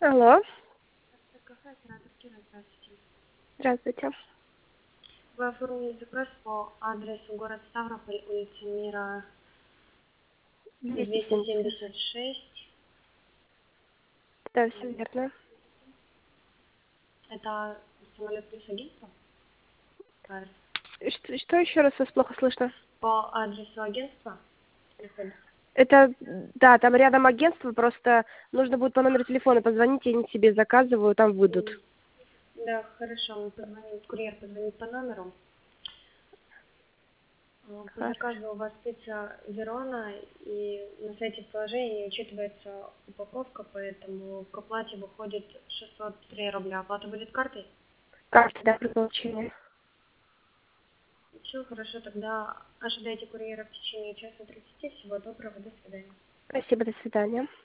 Алло, Кафе «Оператор Кира», здравствуйте. здравствуйте. Вы оформили заказ по адресу город Ставрополь, улица Мира, 270. 276. Да, все верно. Это самолет плюс агентство? Правильно. Что еще раз вас плохо слышно? По адресу агентства находится? Это, да, там рядом агентство, просто нужно будет по номеру телефона позвонить, я не себе заказываю, там выйдут. Да, хорошо, мы позвоним, курьер позвонит по номеру. По Хорошо. заказу у вас пицца Верона, и на сайте в приложении не учитывается упаковка, поэтому к оплате выходит 603 рубля. Оплата будет картой? Карта, да, при получении. Все хорошо, тогда ожидайте курьера в течение часа 30. Всего доброго, до свидания. Спасибо, до свидания.